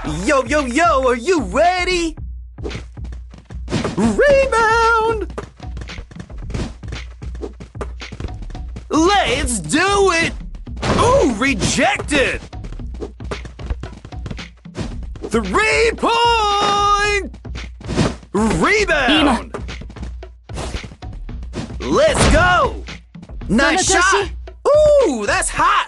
Yo, yo, yo, are you ready? Rebound! Let's do it! Ooh, rejected! 3-point! Rebound! Let's go! Nice shot! Ooh, that's hot!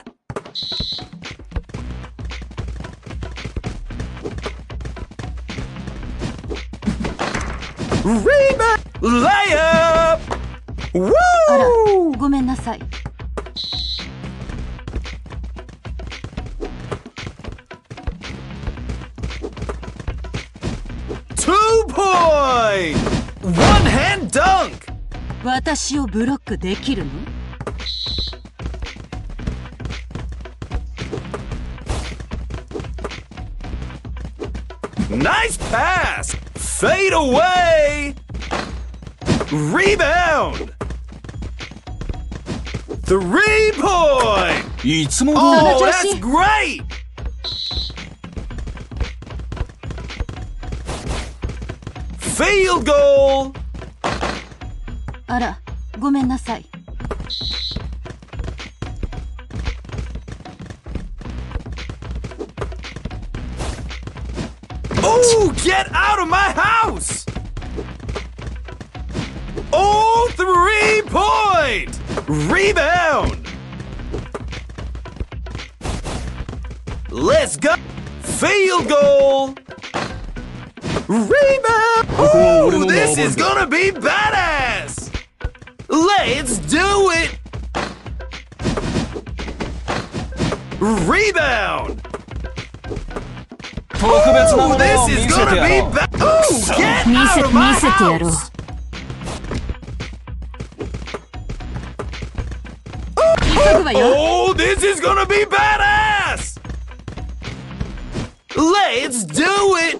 Rebound! Layup! Woo! ごめんなさい。 2-point! One-hand dunk! 私をブロックできるの？ Nice pass! Fade away! Rebound! 3-point! いつも通り。 Oh, that's great! Field goal! あら、ごめんなさい。 Oh, get out of my house! Oh, 3-point! Rebound! Let's go! Field goal! Rebound! Oh, this is gonna be badass! Let's do it! Rebound! Oh, this is gonna be bad! Oh, get out of my house! Oh, this is gonna be badass! Let's do it!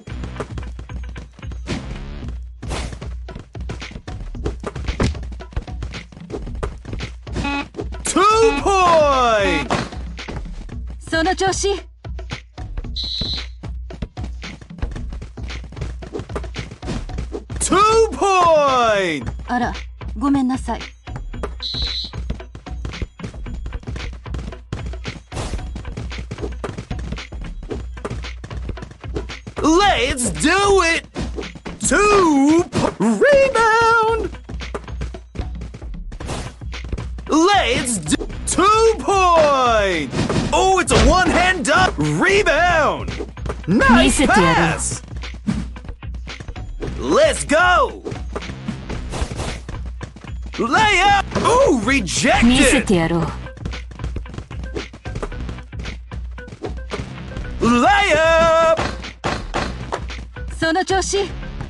Two-point! その調子。 2-point! あら、ごめんなさい。 Let's do it! Rebound! Let's do 2-point! Oh, it's a one-hand dunk! Rebound! Nice pass! Let's go! Layup! Ooh, 見せ rejected! てやろう。 Layup! その調子。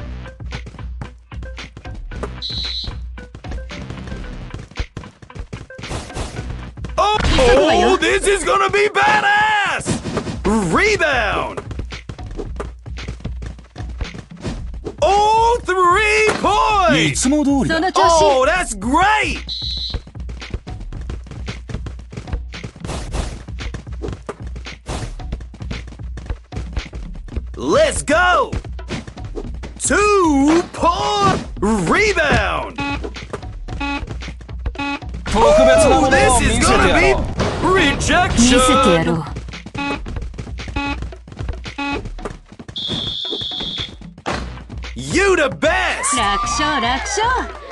Oh, this is gonna be badass! Rebound! Oh, 3-point! いつも通りだ。 その調子。 Oh, that's great! Let's go! 2-point! Rebound! 特別な Oh, ものを this 見 is せて gonna や be ろう。 見せてや rejection! ろう。 You the best! 楽勝楽勝。